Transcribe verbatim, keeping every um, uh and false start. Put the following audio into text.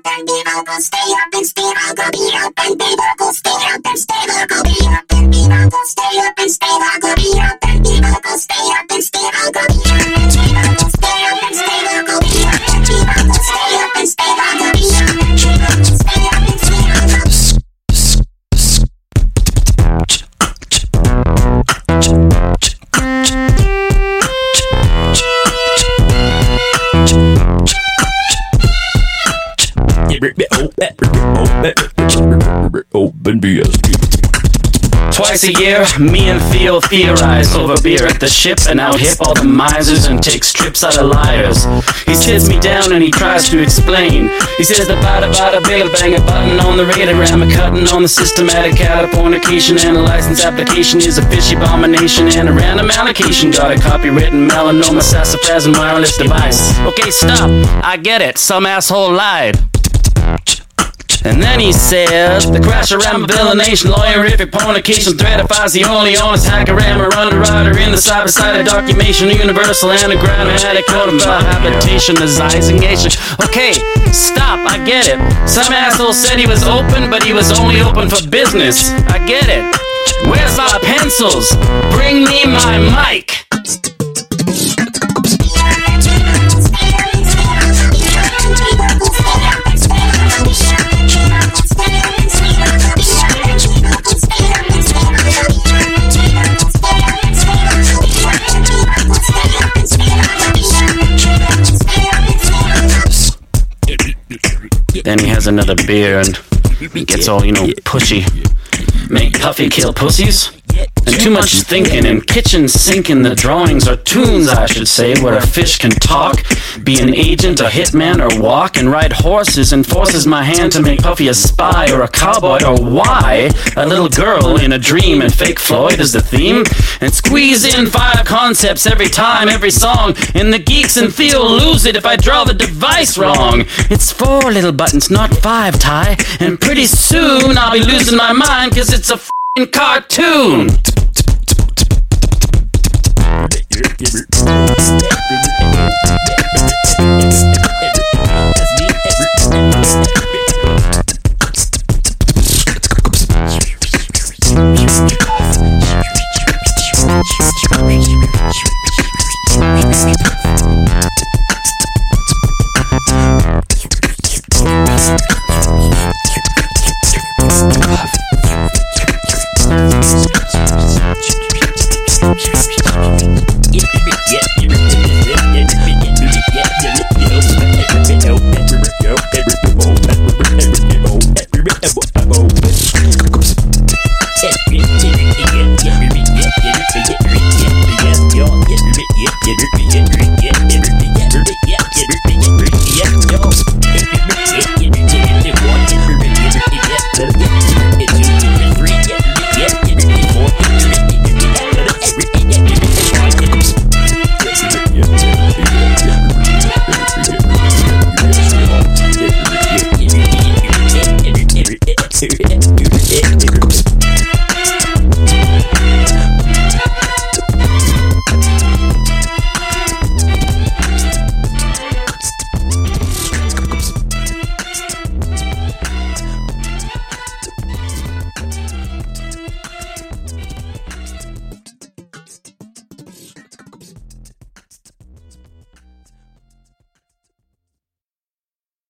and be vocal, stay up and stay vocal, be up and be vocal, stay up and stay vocal, be up and be vocal, stay up and stay vocal, be up and be vocal, stay up and stay vocal, be up and be vocal, stay up and stay vocal, be up and be vocal, stay up and stay vocal, be up and be vocal, stay up and stay vocal. Open B S P. Twice a year, me and Theo theorize over beer at the ship and out hip all the misers and take strips out of liars. He sits me down and he tries to explain. He says the bada bada bail bang a button on the radiogram, a cutting on the systematic californication, and a license application is a fishy abomination, and a random allocation got a copywritten melanoma sassafras and wireless device. Okay, stop. I get it. Some asshole lied. And then he says, the crasher, ramabilination, lawyerific, pornication, threatifies the only honest hacker, rammer, underwriter in the cyber-sided documentation, universal anagrammatic, codified habitation-ization. Okay, stop, I get it. Some asshole said he was open, but he was only open for business. I get it. Where's my pencils? Bring me my mic. Then he has another beer and he gets all, you know, pushy. Make Puffy kill pussies? And too much thinking and kitchen sinking. The drawings are tunes, I should say, where a fish can talk, be an agent, a hitman, or walk and ride horses, and forces my hand to make Puffy a spy or a cowboy, or why a little girl in a dream and fake Floyd is the theme, and squeeze in five concepts every time, every song, and the geeks and Theo lose it if I draw the device wrong. It's four little buttons, not five, Ty, and pretty soon I'll be losing my mind, cause it's a f***ing cartoon.